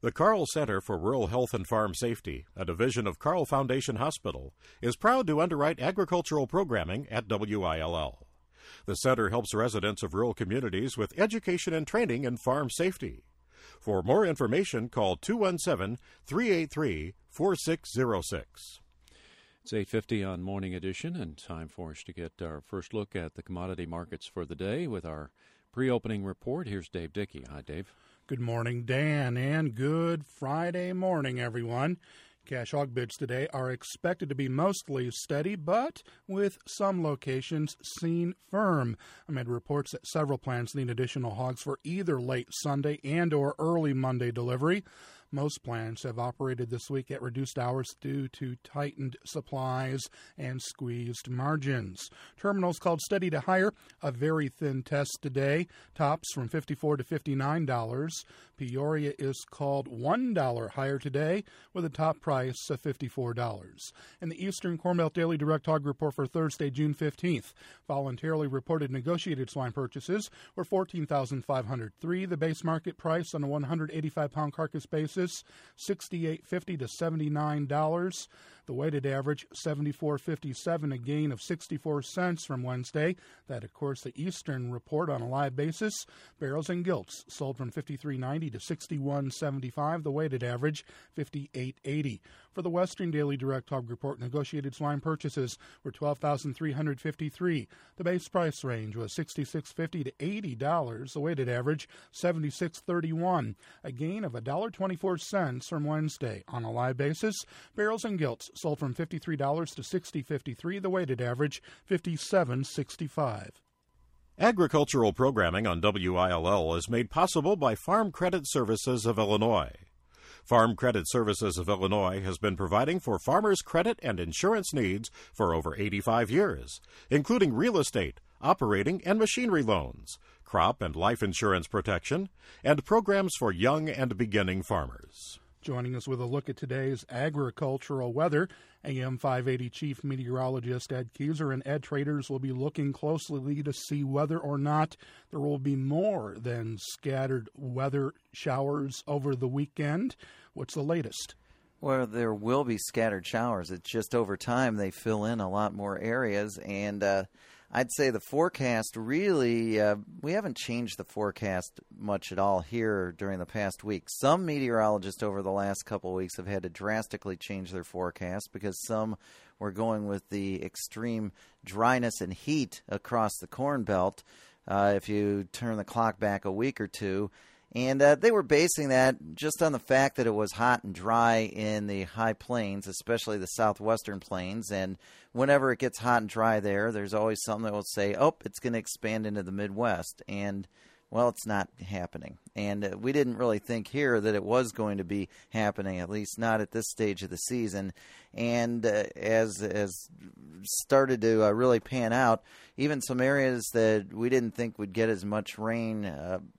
The Carl Center for Rural Health and Farm Safety, a division of Carl Foundation Hospital, is proud to underwrite agricultural programming at WILL. The center helps residents of rural communities with education and training in farm safety. For more information, call 217-383-4606. It's 8:50 on Morning Edition, and time for us to get our first look at the commodity markets for the day with our pre-opening report. Here's Dave Dickey. Hi, Dave. Good morning, Dan, and good Friday morning, everyone. Cash hog bids today are expected to be mostly steady, but with some locations seen firm, amid reports that several plants need additional hogs for either late Sunday and or early Monday delivery. Most plants have operated this week at reduced hours due to tightened supplies and squeezed margins. Terminals called steady to higher, a very thin test today. Tops from $54 to $59. Peoria is called $1 higher today with a top price of $54. In the Eastern Corn Belt Daily Direct Hog Report for Thursday, June 15th, voluntarily reported negotiated swine purchases were 14,503. The base market price on a 185-pound carcass basis, $68.50 to $79. The weighted average, $74.57, a gain of 64 cents from Wednesday. That, of course, the Eastern report on a live basis. Barrels and gilts sold from $53.90 to $61.75. The weighted average, $58.80. For the Western Daily Direct Hog Report, negotiated swine purchases were $12,353. The base price range was $66.50 to $80. The weighted average, $76.31, a gain of $1.24 from Wednesday. On a live basis, barrels and gilts sold from $53 to $60.53. The weighted average, $57.65. Agricultural programming on WILL is made possible by Farm Credit Services of Illinois. Farm Credit Services of Illinois has been providing for farmers' credit and insurance needs for over 85 years, including real estate, operating and machinery loans, crop and life insurance protection, and programs for young and beginning farmers. Joining us with a look at today's agricultural weather, AM 580 Chief Meteorologist Ed Keyser. And Ed, traders will be looking closely to see whether or not there will be more than scattered weather showers over the weekend. What's the latest? Well, there will be scattered showers. It's just over time they fill in a lot more areas, and I'd say the forecast really, we haven't changed the forecast much at all here during the past week. Some meteorologists over the last couple of weeks have had to drastically change their forecast because some were going with the extreme dryness and heat across the Corn Belt if you turn the clock back a week or two. And they were basing that just on the fact that it was hot and dry in the high plains, especially the southwestern plains. And whenever it gets hot and dry there, there's always something that will say, oh, it's going to expand into the Midwest. And, well, it's not happening. And we didn't really think here that it was going to be happening, at least not at this stage of the season. And as started to really pan out, even some areas that we didn't think would get as much rain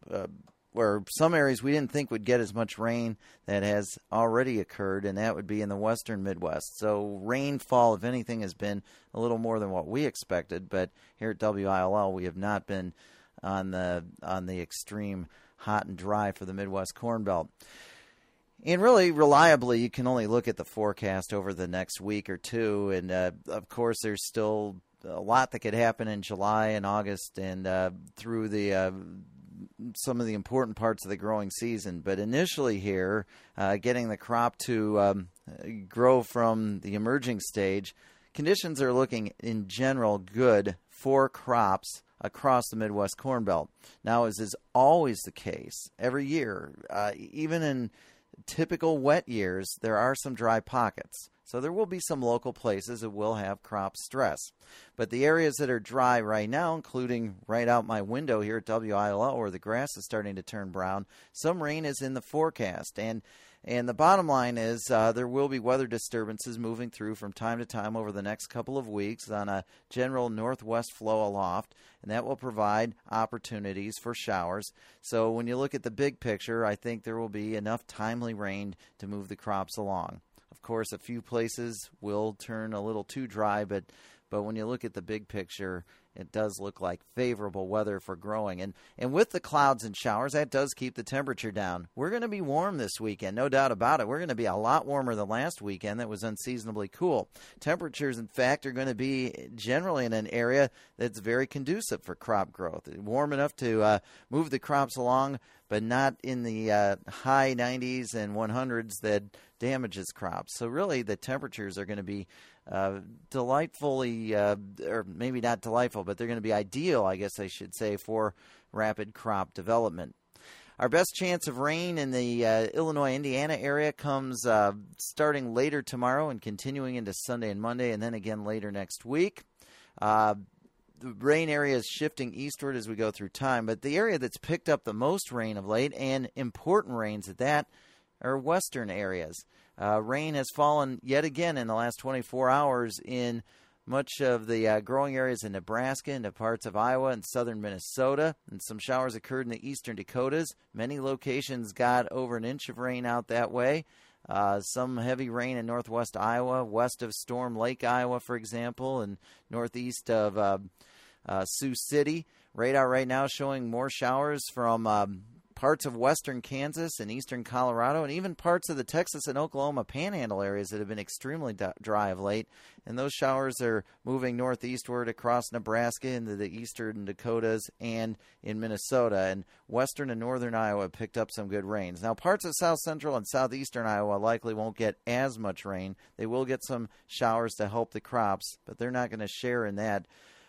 or some areas we didn't think would get as much rain that has already occurred, and that would be in the western Midwest. So rainfall, if anything, has been a little more than what we expected, but here at WILL we have not been on the extreme hot and dry for the Midwest Corn Belt. And really, reliably, you can only look at the forecast over the next week or two, and of course there's still a lot that could happen in July and August and through the some of the important parts of the growing season. But initially here, getting the crop to grow from the emerging stage, conditions are looking in general good for crops across the Midwest Corn Belt. Now, as is always the case, every year, even in typical wet years, there are some dry pockets. So there will be some local places that will have crop stress. But the areas that are dry right now, including right out my window here at WILL where the grass is starting to turn brown, some rain is in the forecast. And the bottom line is there will be weather disturbances moving through from time to time over the next couple of weeks on a general northwest flow aloft, and that will provide opportunities for showers. So when you look at the big picture, I think there will be enough timely rain to move the crops along. Of course, a few places will turn a little too dry, but when you look at the big picture, it does look like favorable weather for growing. And with the clouds and showers, that does keep the temperature down. We're going to be warm this weekend, no doubt about it. We're going to be a lot warmer than last weekend that was unseasonably cool. Temperatures, in fact, are going to be generally in an area that's very conducive for crop growth. Warm enough to move the crops along, but not in the high 90s and 100s that damages crops. So really the temperatures are going to be delightfully, or maybe not delightful, but they're going to be ideal, I guess I should say, for rapid crop development. Our best chance of rain in the Illinois-Indiana area comes starting later tomorrow and continuing into Sunday and Monday, and then again later next week. The rain area is shifting eastward as we go through time, but the area that's picked up the most rain of late, and important rains at that, are western areas. Rain has fallen yet again in the last 24 hours in much of the growing areas in Nebraska, into parts of Iowa and southern Minnesota, and some showers occurred in the eastern Dakotas. Many locations got over an inch of rain out that way. Some heavy rain in northwest Iowa, west of Storm Lake, Iowa, for example, and northeast of Sioux City. Radar right now showing more showers from parts of western Kansas and eastern Colorado, and even parts of the Texas and Oklahoma panhandle areas that have been extremely dry of late. And those showers are moving northeastward across Nebraska into the eastern Dakotas and in Minnesota. And western and northern Iowa picked up some good rains. Now, parts of south central and southeastern Iowa likely won't get as much rain. They will get some showers to help the crops, but they're not going to share in that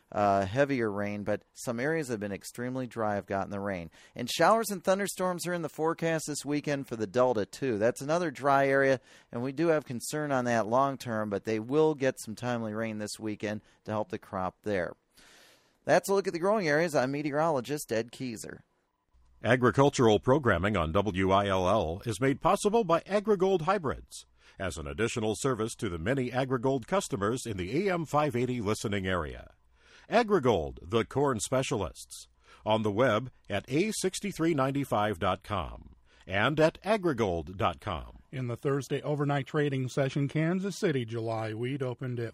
heavier rain, but some areas that have been extremely dry have gotten the rain. And showers and thunderstorms are in the forecast this weekend for the Delta, too. That's another dry area, and we do have concern on that long term, but they will get some timely rain this weekend to help the crop there. That's a look at the growing areas. I'm meteorologist Ed Keyser. Agricultural programming on WILL is made possible by AgriGold Hybrids, as an additional service to the many AgriGold customers in the AM 580 listening area. AgriGold, the corn specialists. On the web at a6395.com and at agrigold.com. In the Thursday overnight trading session, Kansas City July wheat opened at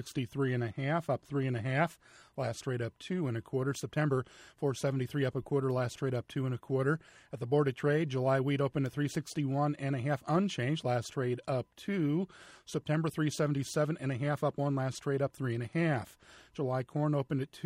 463.5, up 3.5. Last trade up 2 1/4. September 473 up a quarter. Last trade up 2 1/4. At the board of trade, July wheat opened at 361.5 unchanged. Last trade up 2. September 377.5 up 1. Last trade up 3.5. July corn opened at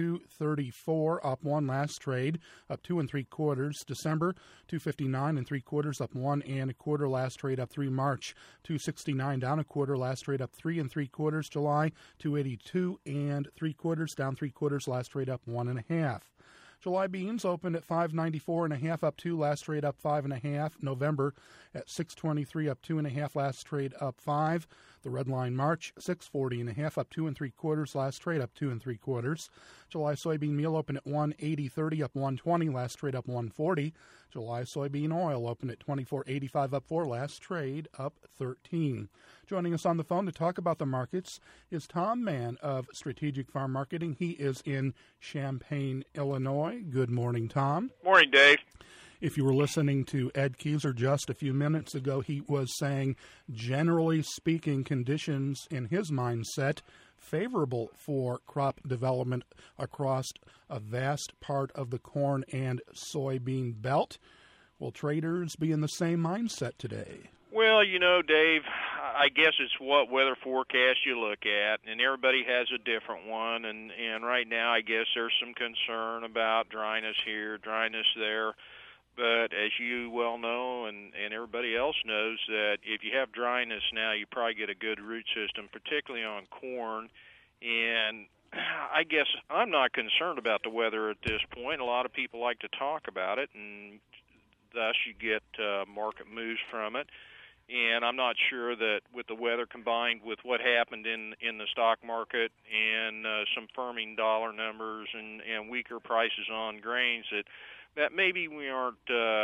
234 up 1. Last trade up 2 3/4. December 259 3/4 up 1 1/4. Last trade up 3. March 269 down a quarter. Last trade up 3 3/4. July 282 3/4 down 3/4. Last trade up 1.5. July beans opened at 594.5 up 2. Last trade up 5.5. November at 623 up 2.5. Last trade up 5. The red line March 640.5 up 2 3/4. Last trade up 2 3/4. July soybean meal opened at 180.30 up 120. Last trade up 140. July soybean oil opened at 24.85 up 4. Last trade up 13. Joining us on the phone to talk about the markets is Tom Mann of Strategic Farm Marketing. He is in Champaign, Illinois. Good morning, Tom. Morning, Dave. If you were listening to Ed Keyser just a few minutes ago, he was saying, generally speaking, conditions in his mindset favorable for crop development across a vast part of the corn and soybean belt. Will traders be in the same mindset today? Well, you know, Dave, I guess it's what weather forecast you look at, and everybody has a different one. And right now, I guess there's some concern about dryness here, dryness there. But as you well know, and everybody else knows, that if you have dryness now, you probably get a good root system, particularly on corn. And I guess I'm not concerned about the weather at this point. A lot of people like to talk about it, and thus you get market moves from it. And I'm not sure that with the weather combined with what happened in the stock market and some firming dollar numbers and weaker prices on grains, that maybe we aren't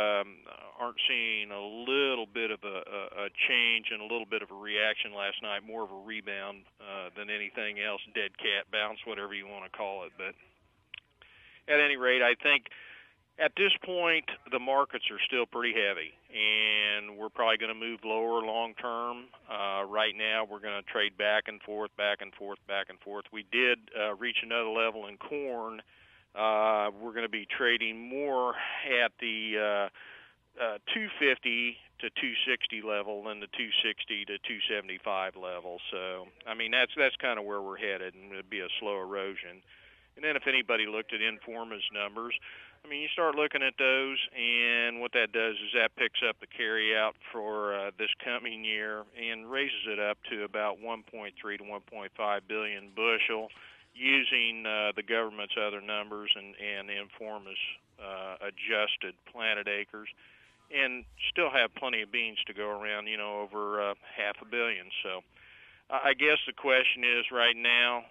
seeing a little bit of a change and a little bit of a reaction last night, more of a rebound than anything else, dead cat bounce, whatever you want to call it. But at any rate, I think At this point, the markets are still pretty heavy, and we're probably going to move lower long term. Right now, we're going to trade back and forth, back and forth, back and forth. We did reach another level in corn. We're going to be trading more at the 250 to 260 level than the 260 to 275 level. So, I mean, that's kind of where we're headed, and it'd be a slow erosion. And then if anybody looked at Informa's numbers, I mean, you start looking at those, and what that does is that picks up the carryout for this coming year and raises it up to about 1.3 to 1.5 billion bushel, using the government's other numbers and Informa's adjusted planted acres, and still have plenty of beans to go around, over 500 million. So I guess the question is right now,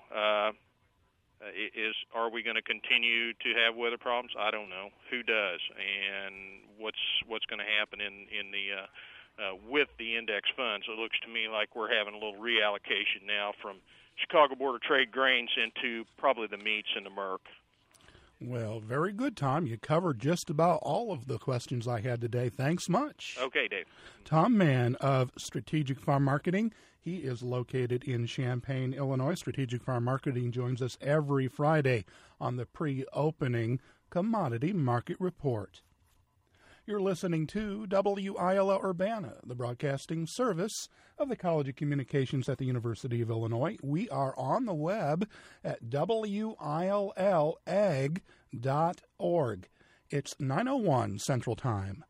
are we going to continue to have weather problems? I don't know. Who does? And what's going to happen in the with the index funds? It looks to me like we're having a little reallocation now from Chicago Board of Trade grains into probably the meats and the Merck. Well, very good, Tom. You covered just about all of the questions I had today. Thanks much. Okay, Dave. Tom Mann of Strategic Farm Marketing. He is located in Champaign, Illinois. Strategic Farm Marketing joins us every Friday on the pre-opening Commodity Market Report. You're listening to WILL Urbana, the broadcasting service of the College of Communications at the University of Illinois. We are on the web at WILLAG.org. It's 9:01 Central Time.